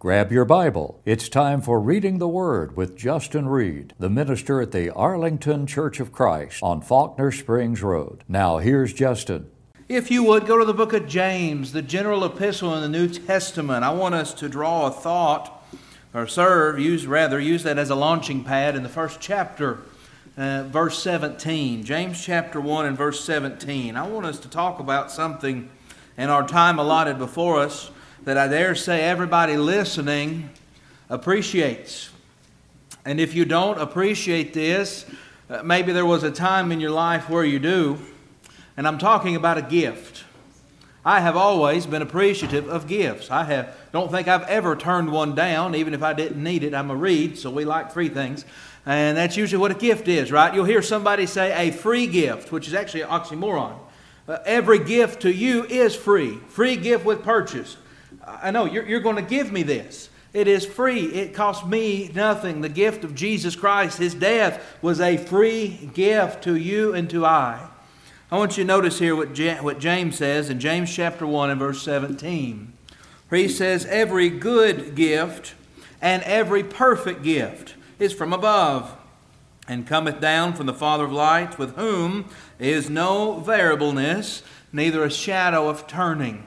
Grab your Bible. It's time for Reading the Word with Justin Reed, the minister at the Arlington Church of Christ on Faulkner Springs Road. Now here's Justin. If you would, go to the book of James, the general epistle in the New Testament. I want us to draw a thought, or use that as a launching pad in the first chapter, verse 17. James chapter 1 and verse 17. I want us to talk about something in our time allotted before us that I dare say everybody listening appreciates. And if you don't appreciate this, maybe there was a time in your life where you do. And I'm talking about a gift. I have always been appreciative of gifts. Don't think I've ever turned one down, even if I didn't need it. I'm a Reed, so we like free things. And that's usually what a gift is, right? You'll hear somebody say a free gift, which is actually an oxymoron. Every gift to you is free. Free gift with purchase. I know, you're going to give me this. It is free. It cost me nothing. The gift of Jesus Christ, His death, was a free gift to you and to I want you to notice here what James says in James chapter 1 and verse 17. Where he says, every good gift and every perfect gift is from above, and cometh down from the Father of lights, with whom is no variableness, neither a shadow of turning.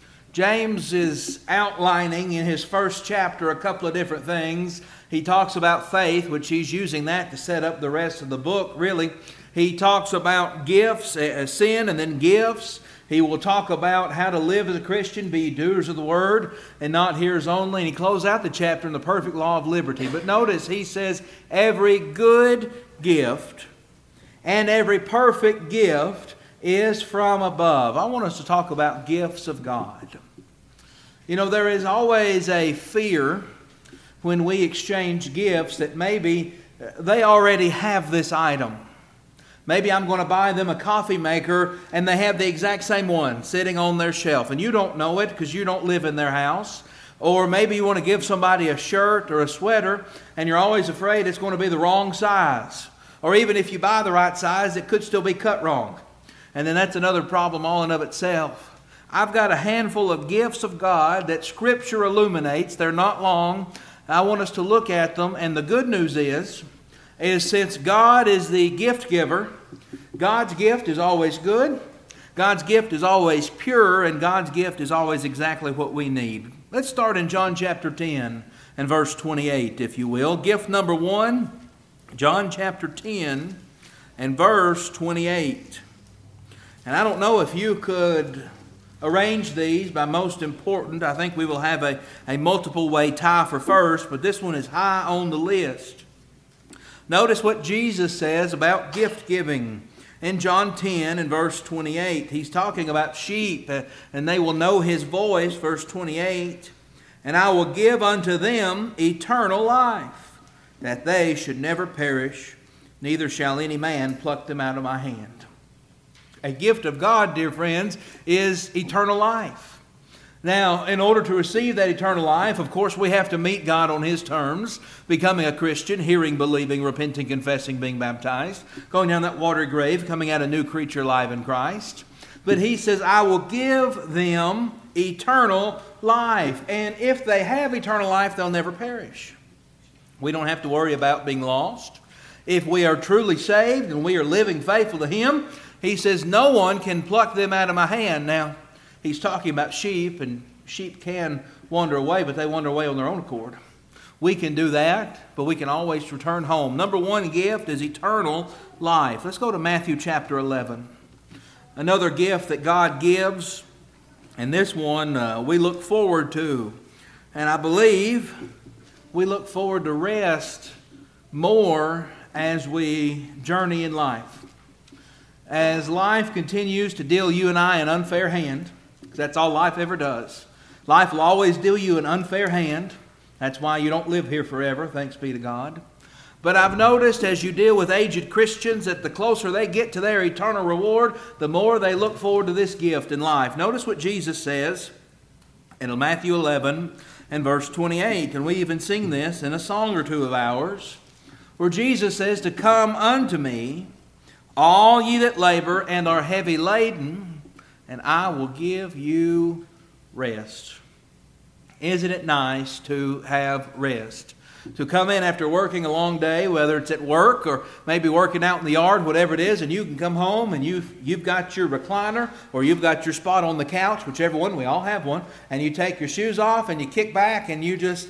James is outlining in his first chapter a couple of different things. He talks about faith, which he's using that to set up the rest of the book, really. He talks about gifts, sin, and then gifts. He will talk about how to live as a Christian, be doers of the word, and not hearers only. And he closes out the chapter in the perfect law of liberty. But notice he says, every good gift and every perfect gift is from above. I want us to talk about gifts of God. You know, there is always a fear when we exchange gifts that maybe they already have this item. Maybe I'm going to buy them a coffee maker and they have the exact same one sitting on their shelf. And you don't know it because you don't live in their house. Or maybe you want to give somebody a shirt or a sweater and you're always afraid it's going to be the wrong size. Or even if you buy the right size, it could still be cut wrong. And then that's another problem all in of itself. I've got a handful of gifts of God that Scripture illuminates. They're not long. I want us to look at them. And the good news is since God is the gift giver, God's gift is always good, God's gift is always pure, and God's gift is always exactly what we need. Let's start in John chapter 10 and verse 28, if you will. Gift number 1, John chapter 10 and verse 28. And I don't know if you could arrange these by most important. I think we will have a multiple way tie for first, but this one is high on the list. Notice what Jesus says about gift giving. In John 10 and verse 28, He's talking about sheep, and they will know His voice, verse 28. And I will give unto them eternal life, that they should never perish, neither shall any man pluck them out of my hand. A gift of God, dear friends, is eternal life. Now, in order to receive that eternal life, of course, we have to meet God on His terms, becoming a Christian, hearing, believing, repenting, confessing, being baptized, going down that watery grave, coming out a new creature alive in Christ. But He says, I will give them eternal life. And if they have eternal life, they'll never perish. We don't have to worry about being lost. If we are truly saved and we are living faithful to Him, He says, no one can pluck them out of my hand. Now, He's talking about sheep, and sheep can wander away, but they wander away on their own accord. We can do that, but we can always return home. Number 1 gift is eternal life. Let's go to Matthew chapter 11. Another gift that God gives, and this one we look forward to. And I believe we look forward to rest more as we journey in life. As life continues to deal you and I an unfair hand, because that's all life ever does. Life will always deal you an unfair hand. That's why you don't live here forever, thanks be to God. But I've noticed as you deal with aged Christians that the closer they get to their eternal reward, the more they look forward to this gift in life. Notice what Jesus says in Matthew 11 and verse 28. And we even sing this in a song or two of ours, where Jesus says to come unto me, all ye that labor and are heavy laden, and I will give you rest. Isn't it nice to have rest? To come in after working a long day, whether it's at work or maybe working out in the yard, whatever it is, and you can come home and you've got your recliner or you've got your spot on the couch, whichever one, we all have one, and you take your shoes off and you kick back and you just,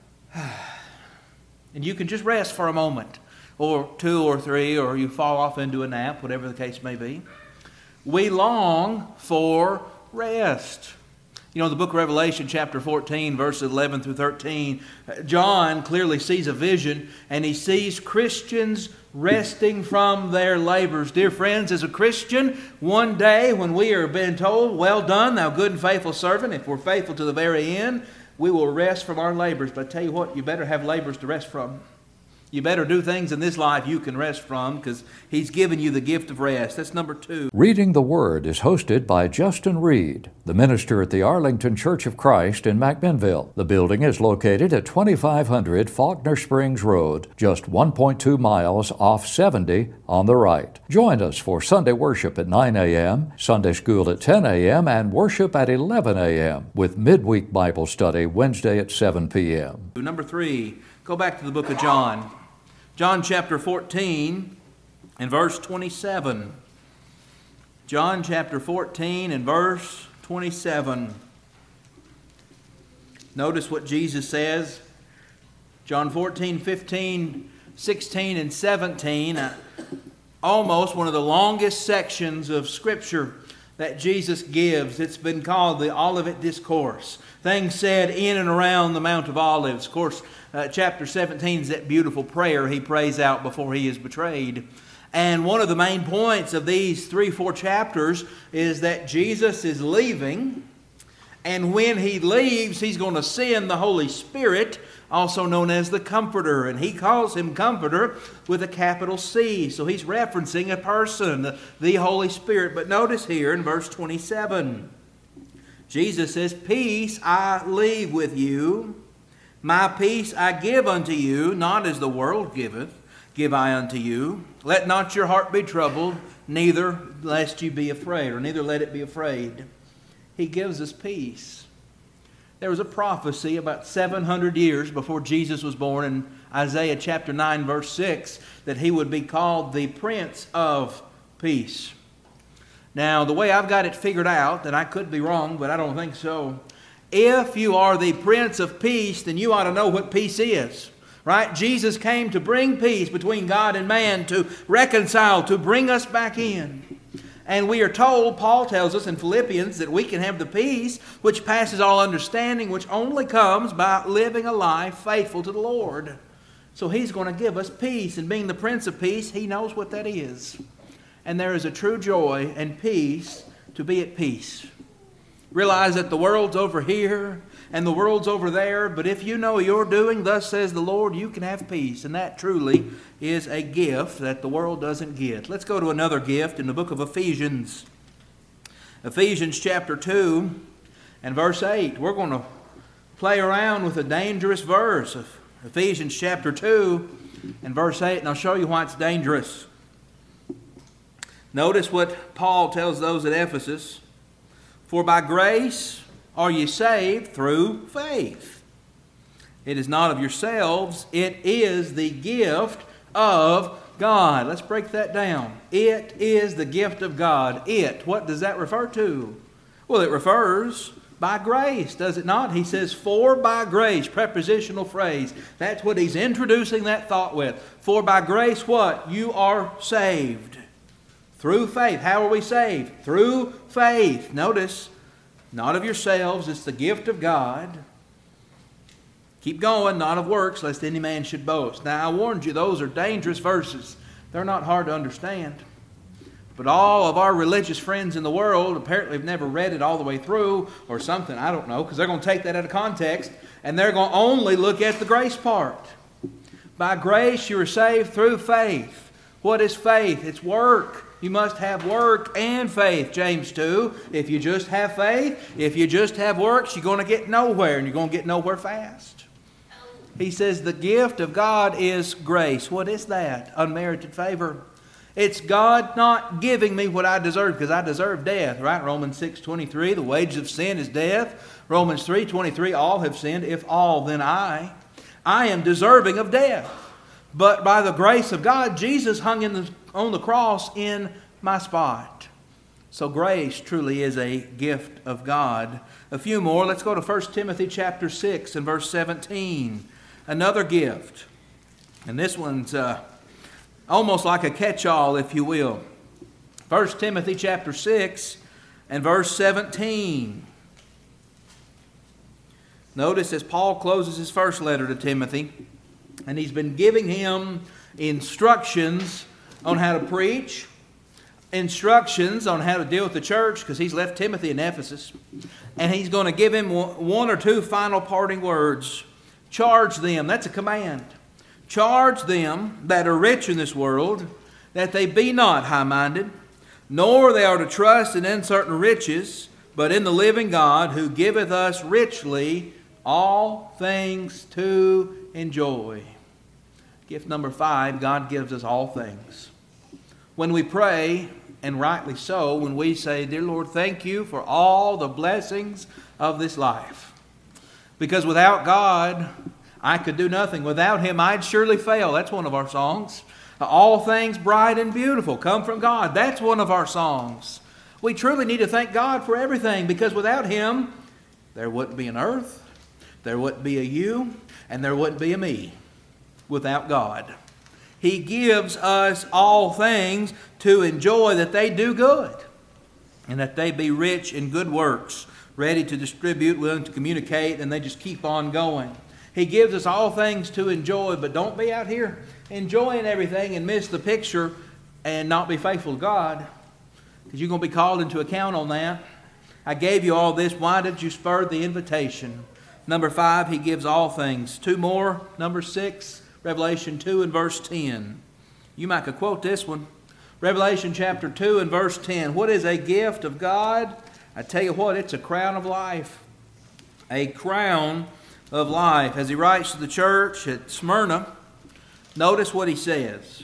and you can just rest for a moment or two or three, or you fall off into a nap, whatever the case may be. We long for rest. You know, the book of Revelation, chapter 14, verses 11 through 13, John clearly sees a vision, and he sees Christians resting from their labors. Dear friends, as a Christian, one day when we are being told, well done, thou good and faithful servant, if we're faithful to the very end, we will rest from our labors. But I tell you what, you better have labors to rest from. You better do things in this life you can rest from, because He's given you the gift of rest. That's number 2. Reading the Word is hosted by Justin Reed, the minister at the Arlington Church of Christ in McMinnville. The building is located at 2500 Faulkner Springs Road, just 1.2 miles off 70 on the right. Join us for Sunday worship at 9 a.m., Sunday school at 10 a.m., and worship at 11 a.m., with midweek Bible study Wednesday at 7 p.m. Number 3, go back to the book of John. John chapter 14 and verse 27. John chapter 14 and verse 27. Notice what Jesus says. John 14, 15, 16, and 17. Almost one of the longest sections of Scripture that Jesus gives. It's been called the Olivet Discourse. Things said in and around the Mount of Olives. Of course, chapter 17 is that beautiful prayer He prays out before He is betrayed. And one of the main points of these 3-4 chapters is that Jesus is leaving. And when He leaves, He's going to send the Holy Spirit, also known as the Comforter. And He calls Him Comforter with a capital C. So He's referencing a person, the Holy Spirit. But notice here in verse 27, Jesus says, "Peace I leave with you. My peace I give unto you, not as the world giveth, give I unto you. Let not your heart be troubled, neither lest you be afraid," or neither let it be afraid. He gives us peace. There was a prophecy about 700 years before Jesus was born in Isaiah chapter 9, verse 6, that He would be called the Prince of Peace. Now, the way I've got it figured out, and I could be wrong, but I don't think so. If you are the Prince of Peace, then you ought to know what peace is. Right? Jesus came to bring peace between God and man, to reconcile, to bring us back in. And we are told, Paul tells us in Philippians, that we can have the peace which passes all understanding, which only comes by living a life faithful to the Lord. So He's going to give us peace. And being the Prince of Peace, He knows what that is. And there is a true joy and peace to be at peace. Realize that the world's over here and the world's over there, but if you know you're doing, thus says the Lord, you can have peace. And that truly is a gift that the world doesn't get. Let's go to another gift in the book of Ephesians. Ephesians chapter 2 and verse 8. We're going to play around with a dangerous verse of Ephesians chapter 2 and verse 8, and I'll show you why it's dangerous. Notice what Paul tells those at Ephesus. "For by grace are ye saved through faith. It is not of yourselves, it is the gift of God." Let's break that down. It is the gift of God. It, what does that refer to? Well, it refers by grace, does it not? He says, "for by grace," prepositional phrase. That's what he's introducing that thought with. For by grace what? You are saved. Through faith. How are we saved? Through faith. Notice, not of yourselves, it's the gift of God. Keep going, not of works, lest any man should boast. Now, I warned you, those are dangerous verses. They're not hard to understand. But all of our religious friends in the world apparently have never read it all the way through or something, I don't know, because they're going to take that out of context and they're going to only look at the grace part. By grace you are saved through faith. What is faith? It's work. You must have work and faith, James 2. If you just have faith, if you just have works, you're going to get nowhere, and you're going to get nowhere fast. He says the gift of God is grace. What is that? Unmerited favor. It's God not giving me what I deserve, because I deserve death, right? Romans 6:23, the wages of sin is death. Romans 3:23, all have sinned. If all, then I am deserving of death. But by the grace of God, Jesus hung on the cross in my spot. So grace truly is a gift of God. A few more. Let's go to 1 Timothy chapter 6 and verse 17. Another gift. And this one's almost like a catch-all, if you will. 1 Timothy chapter 6 and verse 17. Notice as Paul closes his first letter to Timothy, and he's been giving him instructions on how to preach, instructions on how to deal with the church, because he's left Timothy in Ephesus, and he's going to give him one or two final parting words. Charge them, that's a command. Charge them that are rich in this world, that they be not high-minded, nor they are to trust in uncertain riches, but in the living God, who giveth us richly all things to enjoy. Gift number 5, God gives us all things. When we pray, and rightly so, when we say, Dear Lord, thank you for all the blessings of this life. Because without God, I could do nothing. Without Him, I'd surely fail. That's one of our songs. All things bright and beautiful come from God. That's one of our songs. We truly need to thank God for everything, because without Him, there wouldn't be an earth, there wouldn't be a you, and there wouldn't be a me without God. He gives us all things to enjoy, that they do good, and that they be rich in good works, ready to distribute, willing to communicate, and they just keep on going. He gives us all things to enjoy, but don't be out here enjoying everything and miss the picture and not be faithful to God, because you're going to be called into account on that. I gave you all this. Why did you spur the invitation? Number 5, He gives all things. 2 more. Number 6, Revelation 2 and verse 10. You might could quote this one. Revelation chapter 2 and verse 10. What is a gift of God? I tell you what, it's a crown of life. A crown of life. As he writes to the church at Smyrna, notice what he says.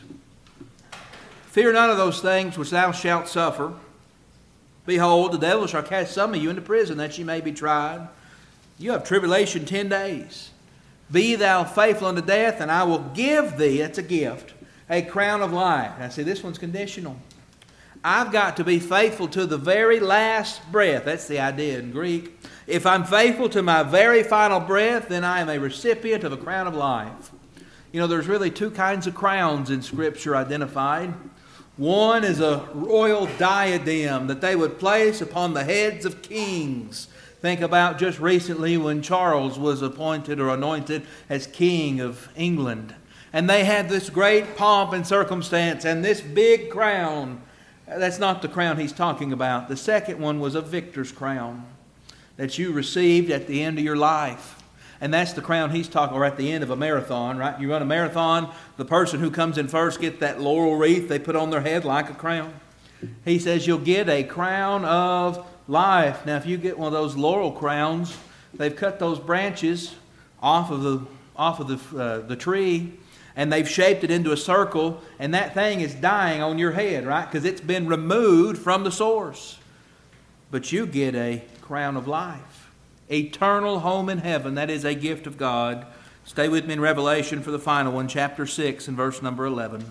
Fear none of those things which thou shalt suffer. Behold, the devil shall cast some of you into prison, that ye may be tried. You have tribulation 10 days. Be thou faithful unto death, and I will give thee, that's a gift, a crown of life. Now see, this one's conditional. I've got to be faithful to the very last breath. That's the idea in Greek. If I'm faithful to my very final breath, then I am a recipient of a crown of life. You know, there's really 2 kinds of crowns in Scripture identified. One is a royal diadem that they would place upon the heads of kings. Think about just recently when Charles was appointed or anointed as King of England. And they had this great pomp and circumstance and this big crown. That's not the crown he's talking about. The second one was a victor's crown that you received at the end of your life. And that's the crown he's talking, or at the end of a marathon, right? You run a marathon, the person who comes in first gets that laurel wreath they put on their head like a crown. He says you'll get a crown of life. Now, if you get one of those laurel crowns, they've cut those branches off of the tree, and they've shaped it into a circle, and that thing is dying on your head, right? Because it's been removed from the source. But you get a crown of life. Eternal home in heaven. That is a gift of God. Stay with me in Revelation for the final one, chapter 6 and verse number 11.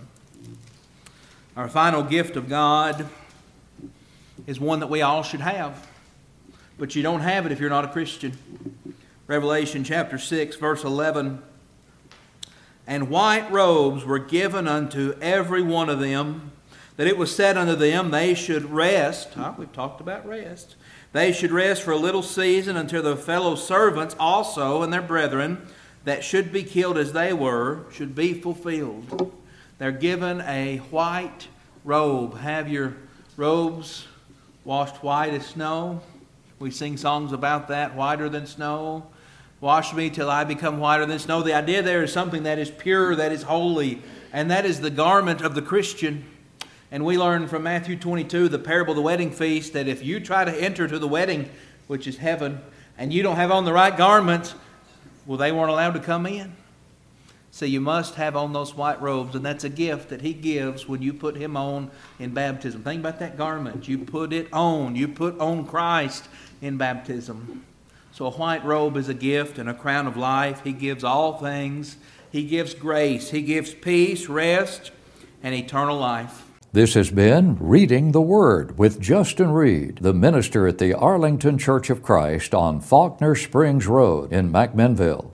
Our final gift of God is one that we all should have. But you don't have it if you're not a Christian. Revelation chapter 6, verse 11. And white robes were given unto every one of them, that it was said unto them, they should rest. We've talked about rest. They should rest for a little season until their fellow servants also and their brethren that should be killed as they were should be fulfilled. They're given a white robe. Have your robes washed white as snow. We sing songs about that, whiter than snow. Wash me till I become whiter than snow. The idea there is something that is pure, that is holy, and that is the garment of the Christian. And we learn from Matthew 22, the parable of the wedding feast, that if you try to enter to the wedding, which is heaven, and you don't have on the right garments, well, they weren't allowed to come in. So you must have on those white robes, and that's a gift that He gives when you put Him on in baptism. Think about that garment. You put it on. You put on Christ in baptism. So a white robe is a gift and a crown of life. He gives all things. He gives grace. He gives peace, rest, and eternal life. This has been Reading the Word with Justin Reed, the minister at the Arlington Church of Christ on Faulkner Springs Road in McMinnville.